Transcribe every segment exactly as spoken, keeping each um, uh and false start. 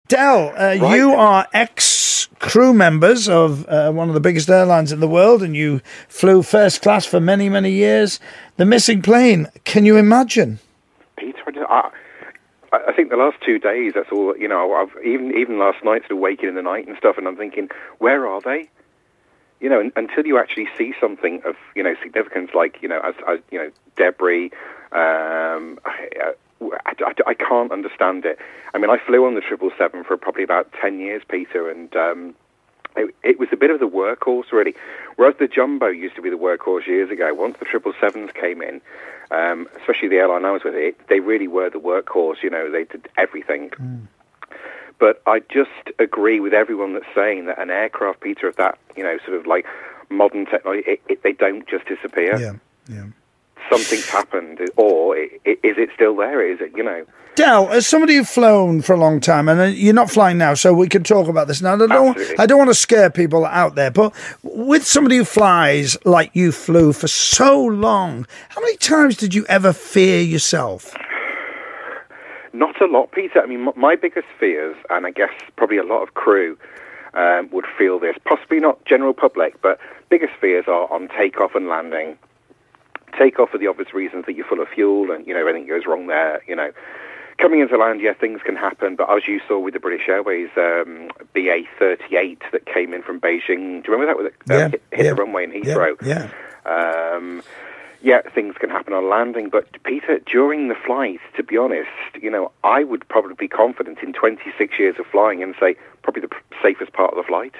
Del, uh, right. you are ex-crew members of uh, one of the biggest airlines in the world, and you flew first class for many, many years. The missing plane, can you imagine? Peter, I, I think the last two days, that's all, you know, I've, even even last night, sort of waking in the night and stuff, and I'm thinking, where are they? You know, and, until you actually see something of, you know, significance, like, you know, as, as you know, debris, um, I, I, I, I can't understand it. I mean, I flew on the triple seven for probably about ten years, Peter, and um, it, it was a bit of the workhorse, really. Whereas the Jumbo used to be the workhorse years ago, once the triple sevens came in, um, especially the airline I was with, it, they really were the workhorse. You know, they did everything. Mm. But I just agree with everyone that's saying that an aircraft, Peter, of that, you know, sort of like modern technology, it, it, they don't just disappear. Yeah, yeah. Something's happened, or it, it, is it still there? Is it, you know? Del, as somebody who's flown for a long time, and you're not flying now, so we can talk about this now. I don't, I don't want to scare people out there, but with somebody who flies like you flew for so long, how many times did you ever fear yourself? Not a lot, Peter. I mean, my biggest fears, and I guess probably a lot of crew um, would feel this, possibly not general public, but biggest fears are on takeoff and landing. Takeoff for the obvious reasons that you're full of fuel and, you know, anything goes wrong there, you know. Coming into land, yeah, things can happen, but as you saw with the British Airways um, B A thirty-eight that came in from Beijing, do you remember that? With it, yeah, um, hit, hit yeah, the runway in Heathrow. Yeah, yeah. Um, yeah, things can happen on landing, but Peter, during the flight, to be honest, you know, I would probably be confident in twenty-six years of flying and say probably the safest part of the flight.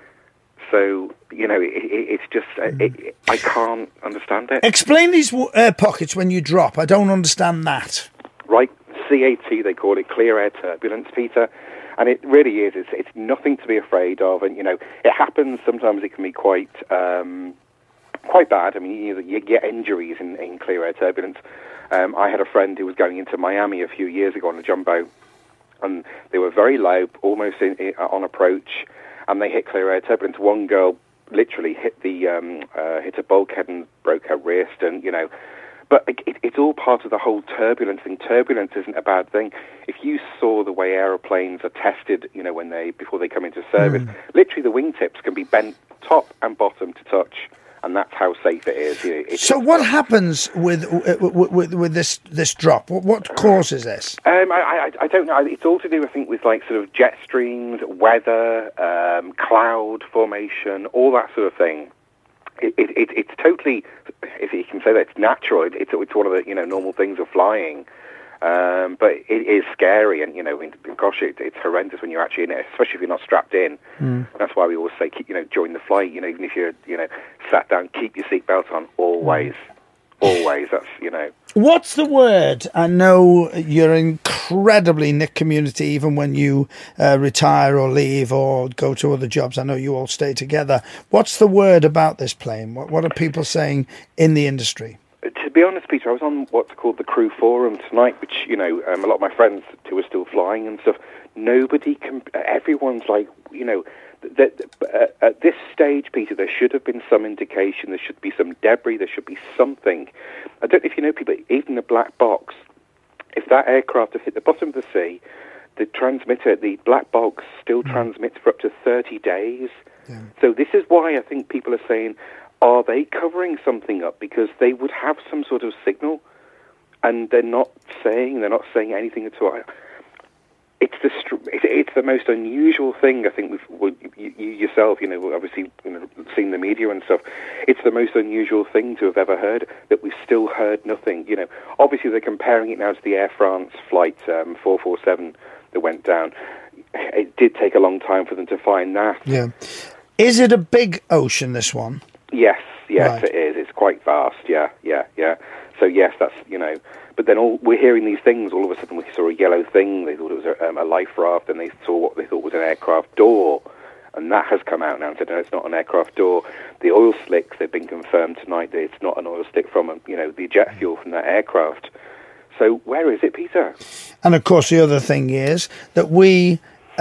So, you know, it, it, it's just, mm. it, it, I can't understand it. Explain these air pockets when you drop. I don't understand that. Right, C A T, they call it, clear air turbulence, Peter. And it really is. It's, it's nothing to be afraid of. And, you know, it happens. Sometimes it can be quite um, quite bad. I mean, you, you get injuries in, in clear air turbulence. Um, I had a friend who was going into Miami a few years ago on a Jumbo, and they were very low, almost in, in, on approach, and they hit clear air turbulence. One girl literally hit the um, uh, hit a bulkhead and broke her wrist, and you know, but it, it's all part of the whole turbulence thing. Turbulence isn't a bad thing. If you saw the way aeroplanes are tested, you know, when they before they come into service, mm. literally the wingtips can be bent top and bottom to touch. And that's how safe it is. You know, it's so, what happens with with, with with this this drop? What, what causes this? Um, I, I I don't know. It's all to do, I think, with like sort of jet streams, weather, um, cloud formation, all that sort of thing. It, it, it it's totally, if you can say that, it's natural. It, it's it's one of the you know normal things of flying. Um, but it is scary, and you know, gosh, it, it's horrendous when you're actually in it, especially if you're not strapped in. Mm. That's why we always say, keep, you know, during the flight, you know, even if you're, you know, sat down, keep your seatbelt on always, always. That's you know. What's the word? I know you're incredibly Nick community, even when you uh, retire or leave or go to other jobs. I know you all stay together. What's the word about this plane? What What are people saying in the industry? To be honest, Peter, I was on what's called the crew forum tonight, which, you know, um, a lot of my friends who are still flying and stuff, nobody can, everyone's like, you know, that uh, at this stage, Peter, there should have been some indication, there should be some debris, there should be something. I don't know if you know, people, even the black box, if that aircraft had hit the bottom of the sea, the transmitter, the black box still mm. transmits for up to thirty days. Yeah. So this is why I think people are saying, are they covering something up? Because they would have some sort of signal, and they're not saying, they're not saying anything at all. It's the it's the most unusual thing, I think, with well, you, you yourself, you know, obviously, you know, seen the media and stuff. It's the most unusual thing to have ever heard, that we've still heard nothing. You know, obviously they're comparing it now to the Air France flight um, four forty-seven that went down. It did take a long time for them to find that. Yeah. Is it a big ocean, this one? Yes, yes, right. It is. It's quite vast. Yeah, yeah, yeah. So yes, that's you know. But then all we're hearing these things. All of a sudden, we saw a yellow thing. They thought it was a, um, a life raft, and they saw what they thought was an aircraft door, and that has come out now and said, no, it's not an aircraft door. The oil slicks, they've been confirmed tonight that it's not an oil slick from you know the jet fuel from that aircraft. So where is it, Peter? And of course, the other thing is that we.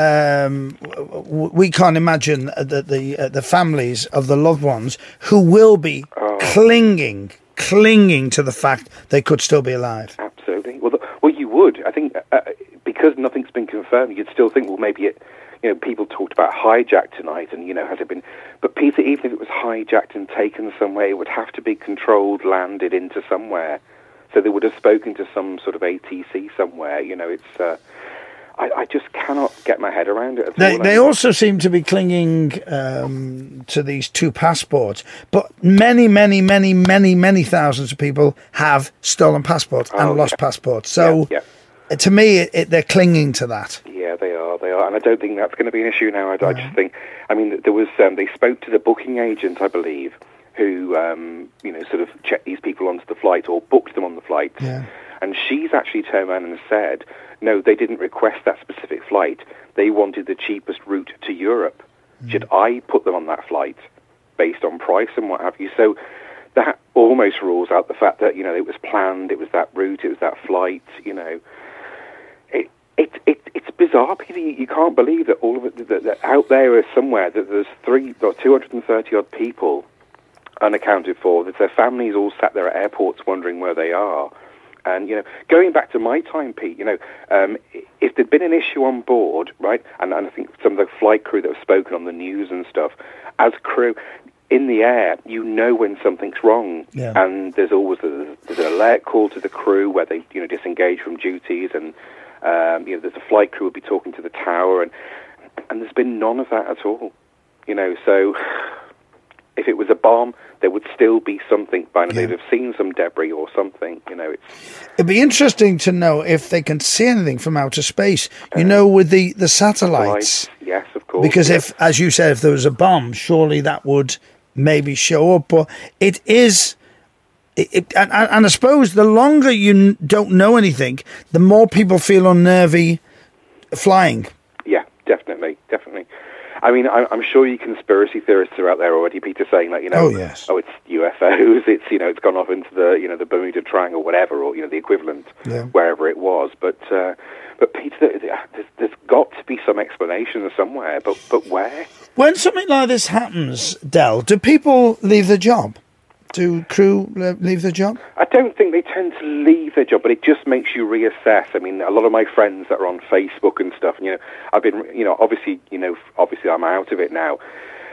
Um, we can't imagine that the uh, the families of the loved ones who will be oh. clinging, clinging to the fact they could still be alive. Absolutely. Well, the, well, you would. I think uh, because because nothing's been confirmed, you'd still think, well, maybe it, you know, people talked about hijacked tonight, and, you know, has it been... But, Peter, even if it was hijacked and taken somewhere, it would have to be controlled, landed into somewhere. So they would have spoken to some sort of A T C somewhere. You know, it's... Uh, I, I just cannot get my head around it at they, all. They also seem to be clinging um, to these two passports. But many, many, many, many, many thousands of people have stolen passports and oh, lost yeah. passports. So, yeah, yeah. to me, it, it, they're clinging to that. Yeah, they are. They are. And I don't think that's going to be an issue now. I, yeah. I just think... I mean, there was... Um, they spoke to the booking agent, I believe, who, um, you know, sort of checked these people onto the flight or booked them on the flight. Yeah. And she's actually turned around and said, no, they didn't request that specific flight. They wanted the cheapest route to Europe. Mm. Should I put them on that flight based on price and what have you? So that almost rules out the fact that, you know, it was planned, it was that route, it was that flight, you know. It, it, it, it's bizarre, Peter. You, you can't believe that all of it, that, that out there is somewhere that there's three or two hundred thirty odd people unaccounted for, that their families all sat there at airports wondering where they are. And, you know, going back to my time, Pete, you know, um, if there'd been an issue on board, right, and, and I think some of the flight crew that have spoken on the news and stuff, as crew, in the air, you know when something's wrong. Yeah. And there's always a, there's an alert call to the crew where they, you know, disengage from duties, and, um, you know, there's a flight crew would be talking to the tower, and, and there's been none of that at all. You know, so... If it was a bomb, there would still be something by now. Yeah. They'd have seen some debris or something, you know. It's... It'd be interesting to know if they can see anything from outer space, you uh, know, with the, the satellites. satellites. Yes, of course. Because yes. if, as you said, if there was a bomb, surely that would maybe show up. But it is... It, it, and, and I suppose the longer you don't know anything, the more people feel unnervy flying. Yeah, definitely, definitely. I mean, I'm sure you conspiracy theorists are out there already, Peter, saying that, you know, oh, yes. oh, it's U F Os, it's, you know, it's gone off into the, you know, the Bermuda Triangle, whatever, or, you know, the equivalent, yeah. wherever it was. But, uh, but Peter, there's, there's got to be some explanation somewhere, but, but where? When something like this happens, Del, do people leave the job? Do crew leave the job? I don't think they tend to leave their job, but it just makes you reassess. I mean, a lot of my friends that are on Facebook and stuff, and, you know, I've been, you know, obviously, you know, obviously I'm out of it now.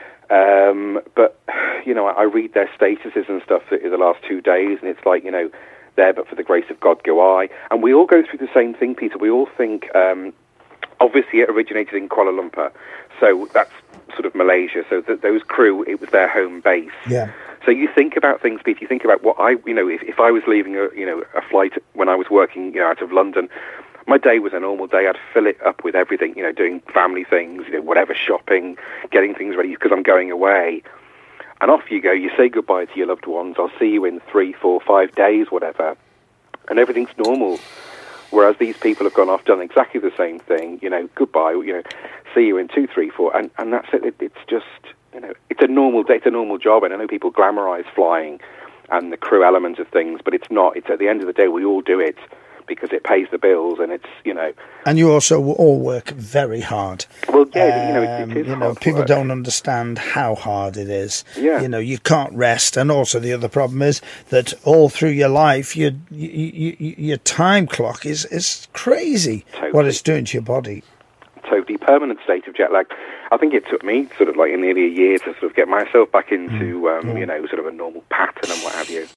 Um, but, you know, I read their statuses and stuff in the last two days, and it's like, you know, there but for the grace of God go I. And we all go through the same thing, Peter. We all think, um, obviously it originated in Kuala Lumpur, so that's sort of Malaysia. So th- those crew, it was their home base. Yeah. So you think about things, Pete. You think about what I, you know, if, if I was leaving a, you know, a flight when I was working, you know, out of London, my day was a normal day. I'd fill it up with everything, you know, doing family things, you know, whatever, shopping, getting things ready because I'm going away. And off you go. You say goodbye to your loved ones. I'll see you in three, four, five days, whatever. And everything's normal. Whereas these people have gone off, done exactly the same thing, you know, goodbye, you know, see you in two, three, four, and, and that's it. it. It's just, you know, it's a normal day, it's a normal job, and I know people glamorize flying and the crew element of things, but it's not. It's at the end of the day, we all do it because it pays the bills, and it's, you know. And you also all work very hard. Well, yeah, um, you know, it, it is you know, hard people work. Don't understand how hard it is. Yeah. You know, you can't rest, and also the other problem is that all through your life, your you, you, your time clock is is crazy. Totally. What it's doing to your body. Totally permanent state of jet lag. I think it took me sort of like nearly a year to sort of get myself back into, mm. um, yeah. you know, sort of a normal pattern and what have you.